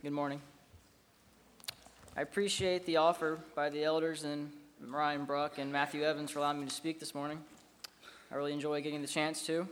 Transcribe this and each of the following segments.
Good morning. I appreciate the offer by the elders and Ryan Bruck and Matthew Evans for allowing me to speak this morning. I really enjoy getting the chance to.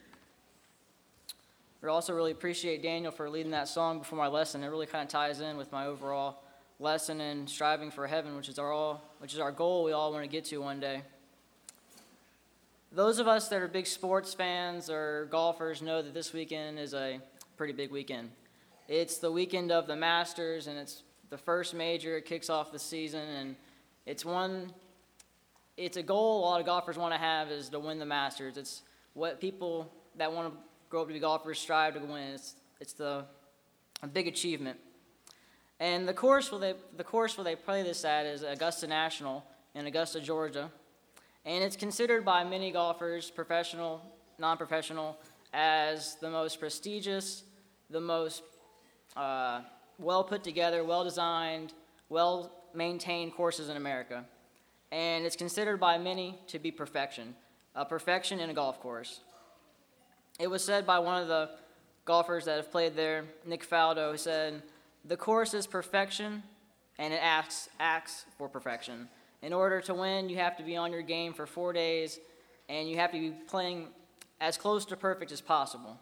I also really appreciate Daniel for leading that song before my lesson. It really kind of ties in with my overall lesson and striving for heaven, which is our goal we all want to get to one day. Those of us that are big sports fans or golfers know that this weekend is a pretty big weekend. It's the weekend of the Masters, and it's the first major. It kicks off the season, and it's a goal a lot of golfers want to have is to win the Masters. It's what people that want to grow up to be golfers strive to win. It's a big achievement. And the course where they play this at is Augusta National in Augusta, Georgia. And it's considered by many golfers, professional, non-professional, as the most prestigious, the most well put together, well designed, well maintained courses in America. And it's considered by many to be perfection, a perfection in a golf course. It was said by one of the golfers that have played there, Nick Faldo, who said, "The course is perfection, and it asks for perfection. In order to win, you have to be on your game for 4 days, and you have to be playing as close to perfect as possible."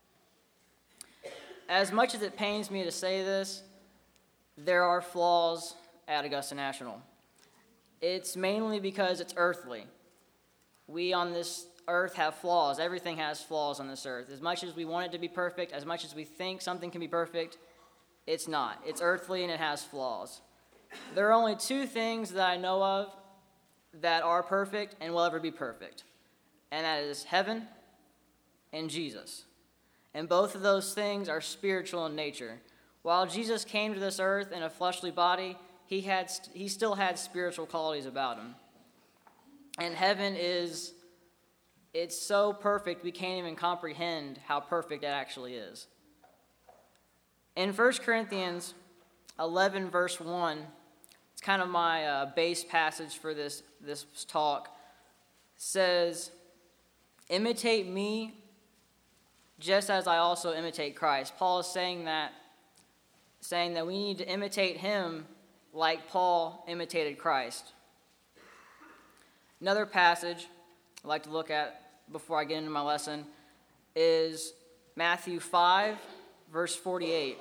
As much as it pains me to say this, there are flaws at Augusta National. It's mainly because it's earthly. We on this earth have flaws. Everything has flaws on this earth. As much as we want it to be perfect, as much as we think something can be perfect, it's not. It's earthly and it has flaws. There are only two things that I know of that are perfect and will ever be perfect, and that is heaven and Jesus. And both of those things are spiritual in nature. While Jesus came to this earth in a fleshly body, he still had spiritual qualities about him. And heaven it's so perfect we can't even comprehend how perfect it actually is. In 1 Corinthians 11, verse 1, it's kind of my base passage for this talk, says, "Imitate me just as I also imitate Christ." Paul is saying that we need to imitate him like Paul imitated Christ. Another passage I'd like to look at before I get into my lesson is Matthew 5, verse 48.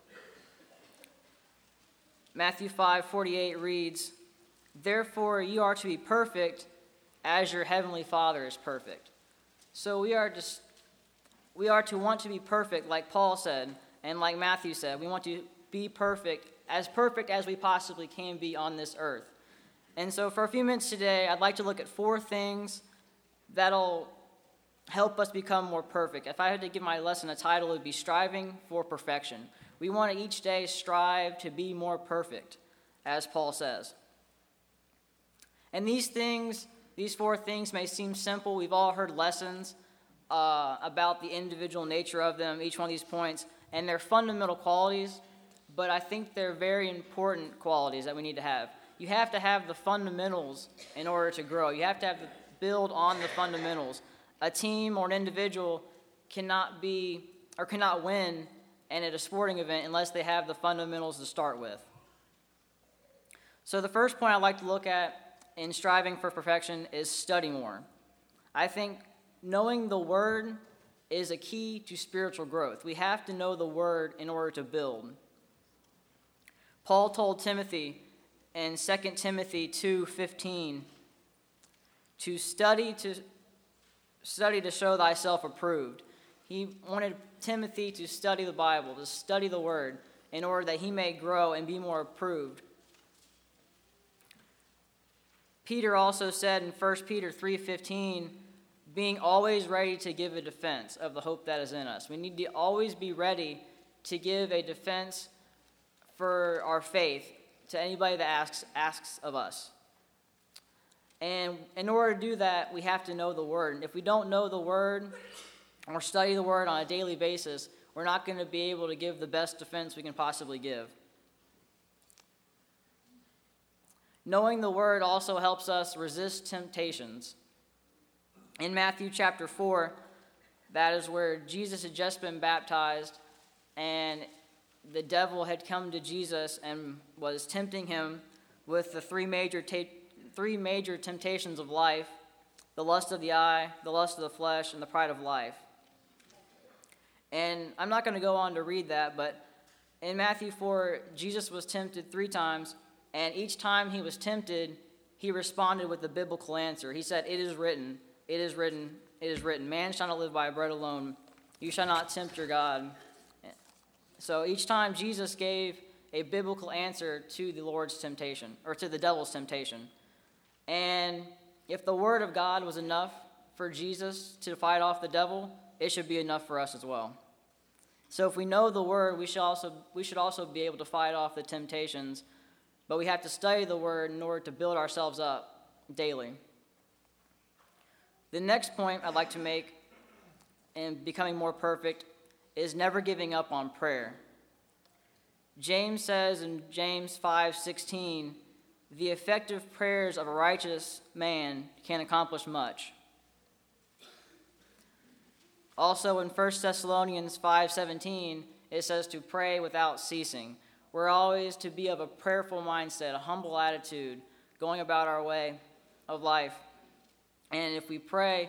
Matthew 5:48 reads, "Therefore you are to be perfect as your heavenly Father is perfect." So we are to want to be perfect, like Paul said, and like Matthew said. We want to be perfect as we possibly can be on this earth. And so for a few minutes today, I'd like to look at 4 things that'll help us become more perfect. If I had to give my lesson a title, it would be Striving for Perfection. We want to each day strive to be more perfect, as Paul says. And these 4 things may seem simple. We've all heard lessons about the individual nature of them, each one of these points, and they're fundamental qualities, but I think they're very important qualities that we need to have. You have to have the fundamentals in order to grow. You have to build on the fundamentals. A team or an individual cannot win and at a sporting event unless they have the fundamentals to start with. So the first point I'd like to look at in striving for perfection is study more. I think knowing the Word is a key to spiritual growth. We have to know the Word in order to build. Paul told Timothy in 2 Timothy 2:15 to study to show thyself approved. He wanted Timothy to study the Bible, to study the Word, in order that he may grow and be more approved. Peter also said in 1 Peter 3:15, being always ready to give a defense of the hope that is in us. We need to always be ready to give a defense for our faith to anybody that asks of us. And in order to do that, we have to know the Word. And if we don't know the Word or study the Word on a daily basis, we're not going to be able to give the best defense we can possibly give. Knowing the Word also helps us resist temptations. In Matthew chapter 4, that is where Jesus had just been baptized, and the devil had come to Jesus and was tempting him with the three major temptations of life: the lust of the eye, the lust of the flesh, and the pride of life. And I'm not going to go on to read that, but in Matthew 4, Jesus was tempted 3 times, and each time he was tempted, he responded with the biblical answer. He said, "It is written, it is written, it is written. Man shall not live by bread alone. You shall not tempt your God." So each time Jesus gave a biblical answer to the Lord's temptation, or to the devil's temptation. And if the word of God was enough for Jesus to fight off the devil, it should be enough for us as well. So if we know the word, we should also be able to fight off the temptations, but we have to study the word in order to build ourselves up daily. The next point I'd like to make in becoming more perfect is never giving up on prayer. James says in James 5:16, "The effective prayers of a righteous man can accomplish much." Also in 1 Thessalonians 5:17, it says to pray without ceasing. We're always to be of a prayerful mindset, a humble attitude, going about our way of life. And if we pray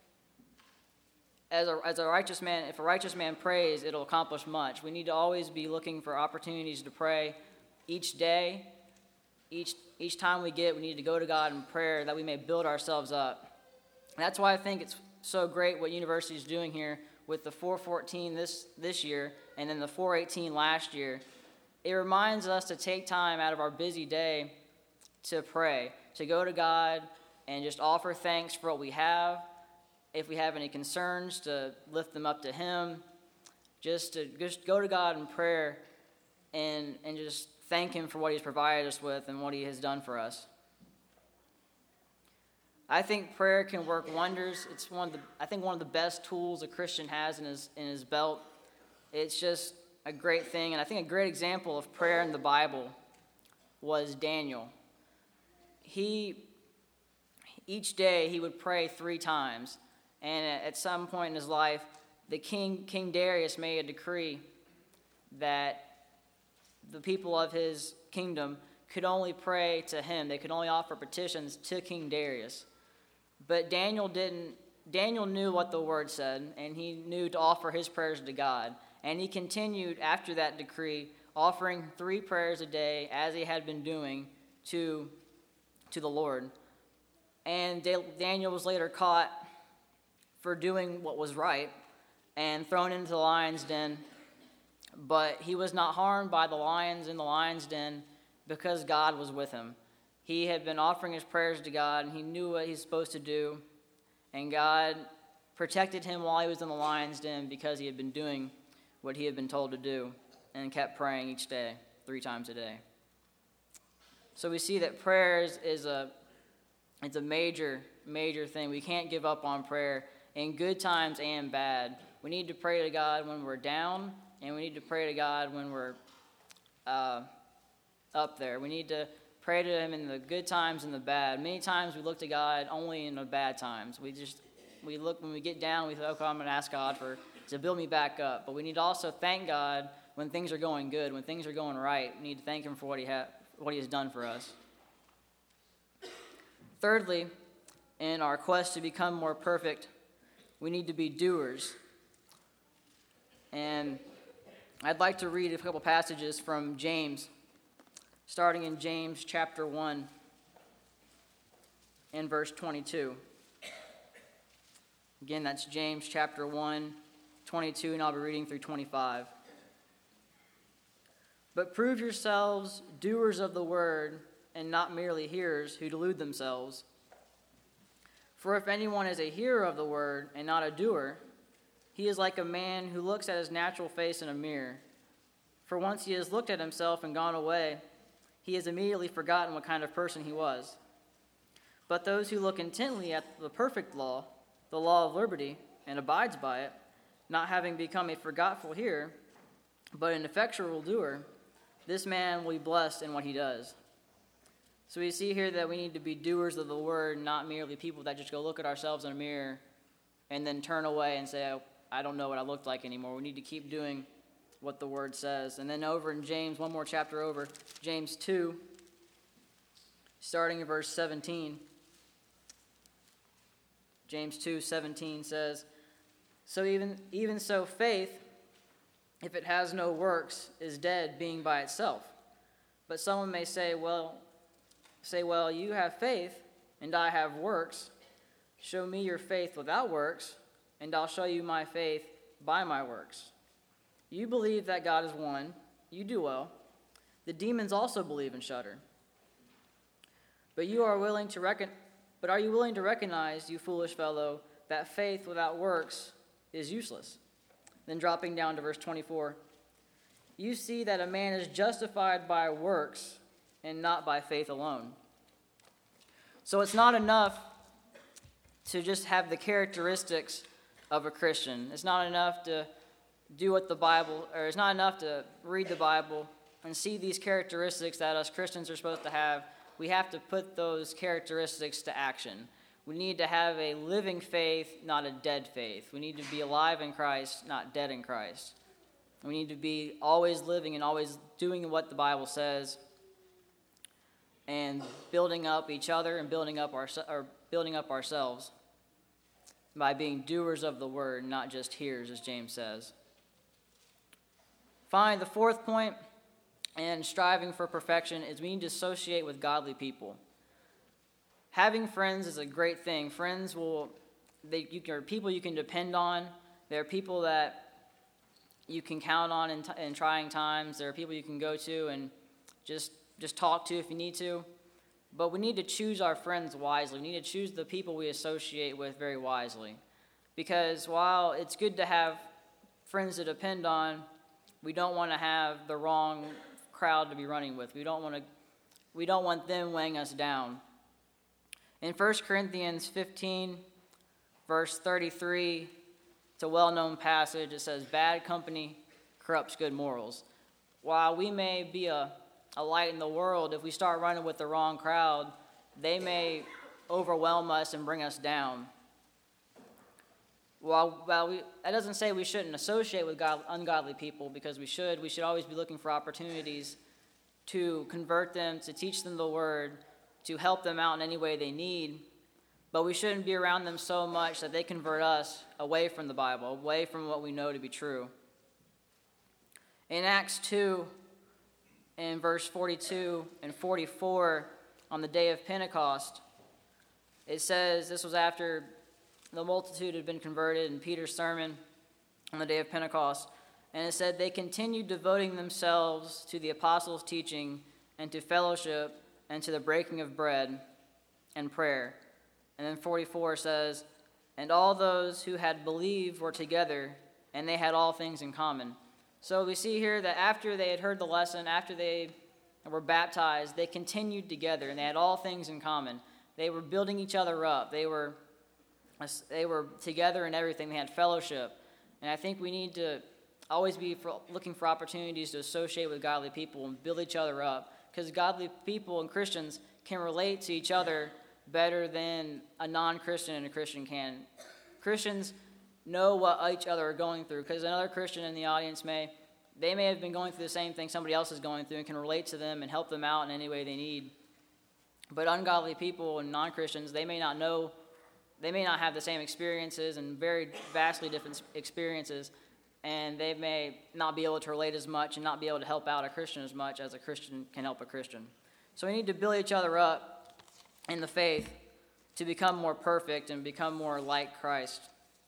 as a righteous man, if a righteous man prays, it'll accomplish much. We need to always be looking for opportunities to pray each day. Each time we need to go to God in prayer that we may build ourselves up. And that's why I think it's so great what University is doing here with the 414 this year and then the 418 last year. It reminds us to take time out of our busy day to pray, to go to God and just offer thanks for what we have. If we have any concerns, to lift them up to Him, just go to God in prayer and just thank Him for what He's provided us with and what He has done for us. I think prayer can work wonders. It's one of the best tools a Christian has in his belt. It's just a great thing, and I think a great example of prayer in the Bible was Daniel. Each day he would pray 3 times. And at some point in his life, King Darius made a decree that the people of his kingdom could only pray to him. They could only offer petitions to King Darius. But Daniel didn't. Daniel knew what the word said, and he knew to offer his prayers to God. And he continued after that decree, offering 3 prayers a day as he had been doing to the Lord. And Daniel was later caught for doing what was right and thrown into the lion's den. But he was not harmed by the lions in the lion's den because God was with him. He had been offering his prayers to God, and he knew what he's supposed to do. And God protected him while he was in the lion's den because he had been doing what he had been told to do and kept praying each day, 3 times a day. So we see that prayer is a major thing. We can't give up on prayer in good times and bad. We need to pray to God when we're down, and we need to pray to God when we're up there. We need to pray to Him in the good times and the bad. Many times we look to God only in the bad times. We look when we get down, we think, okay, I'm going to ask God to build me back up. But we need to also thank God when things are going good, when things are going right. We need to thank Him for what He has done for us. Thirdly, in our quest to become more perfect, we need to be doers. And I'd like to read a couple passages from James, starting in James chapter 1 and verse 22. Again, that's James chapter 1, 22, and I'll be reading through 25. "But prove yourselves doers of the word, and not merely hearers who delude themselves. For if anyone is a hearer of the word and not a doer, he is like a man who looks at his natural face in a mirror. For once he has looked at himself and gone away, he has immediately forgotten what kind of person he was. But those who look intently at the perfect law, the law of liberty, and abides by it, not having become a forgetful hearer, but an effectual doer, this man will be blessed in what he does." So we see here that we need to be doers of the word, not merely people that just go look at ourselves in a mirror and then turn away and say, "Oh, I don't know what I looked like anymore." We need to keep doing what the Word says. And then over in James, one more chapter over, James 2, starting in verse 17. James 2:17 says, "So even so faith, if it has no works, is dead, being by itself. But someone may say, well, you have faith, and I have works. Show me your faith without works, and I'll show you my faith by my works. You believe that God is one. You do well. The demons also believe and shudder. But are you willing to recognize, you foolish fellow, that faith without works is useless?" Then dropping down to verse 24, "You see that a man is justified by works and not by faith alone." So it's not enough to just have the characteristics of a Christian. It's not enough to do what it's not enough to read the Bible and see these characteristics that us Christians are supposed to have. We have to put those characteristics to action. We need to have a living faith, not a dead faith. We need to be alive in Christ, not dead in Christ. We need to be always living and always doing what the Bible says, and building up each other and building up ourselves by being doers of the word, not just hearers, as James says. Finally, the fourth point in striving for perfection is we need to associate with godly people. Having friends is a great thing. Friends are people you can depend on. They're people that you can count on in trying times. There are people you can go to and just talk to if you need to. But we need to choose our friends wisely. We need to choose the people we associate with very wisely. Because while it's good to have friends to depend on, we don't want to have the wrong crowd to be running with. We don't want them weighing us down. In 1 Corinthians 15, verse 33, it's a well-known passage. It says, "Bad company corrupts good morals." While we may be a light in the world, if we start running with the wrong crowd, they may overwhelm us and bring us down. That doesn't say we shouldn't associate with ungodly people, because we should always be looking for opportunities to convert them, to teach them the word, to help them out in any way they need. But we shouldn't be around them so much that they convert us away from the Bible, away from what we know to be true. In Acts 2, in verse 42 and 44, on the day of Pentecost, it says, this was after the multitude had been converted in Peter's sermon on the day of Pentecost, and it said, "They continued devoting themselves to the apostles' teaching and to fellowship and to the breaking of bread and prayer." And then 44 says, "And all those who had believed were together, and they had all things in common." So we see here that after they had heard the lesson, after they were baptized, they continued together, and they had all things in common. They were building each other up. They were together in everything. They had fellowship. And I think we need to always be looking for opportunities to associate with godly people and build each other up, because godly people and Christians can relate to each other better than a non-Christian and a Christian can. Christians know what each other are going through, because another Christian in the audience may have been going through the same thing somebody else is going through and can relate to them and help them out in any way they need. But ungodly people and non-Christians, they may not have the same experiences and very vastly different experiences, and they may not be able to relate as much and not be able to help out a Christian as much as a Christian can help a Christian. So we need to build each other up in the faith to become more perfect and become more like Christ.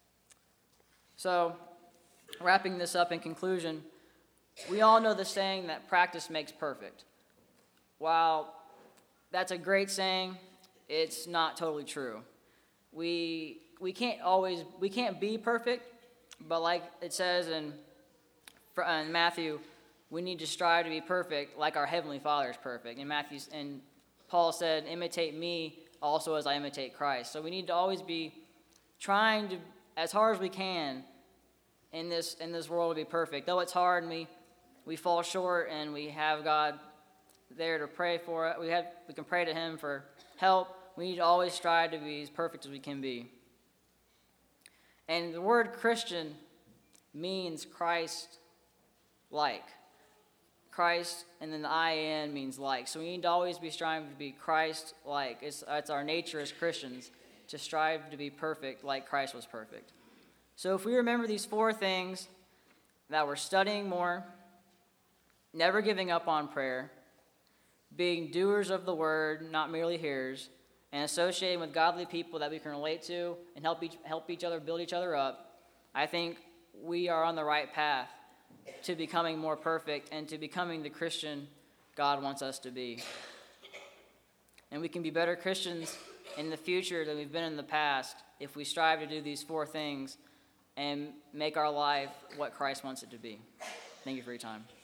So, wrapping this up in conclusion, we all know the saying that practice makes perfect. While that's a great saying, it's not totally true. We can't be perfect, but like it says in Matthew, we need to strive to be perfect like our Heavenly Father is perfect. And Paul said, "Imitate me also as I imitate Christ." So we need to always be trying to, as hard as we can, in this world, to be perfect. Though it's hard and we fall short, and we have God there to pray for it. We can pray to Him for help. We need to always strive to be as perfect as we can be. And the word Christian means Christ like. Christ, and then the I-N means like. So we need to always be striving to be Christ-like. It's our nature as Christians to strive to be perfect like Christ was perfect. So if we remember these 4 things, that we're studying more, never giving up on prayer, being doers of the word, not merely hearers, and associating with godly people that we can relate to and help each other, build each other up, I think we are on the right path to becoming more perfect and to becoming the Christian God wants us to be. And we can be better Christians in the future than we've been in the past if we strive to do these 4 things and make our life what Christ wants it to be. Thank you for your time.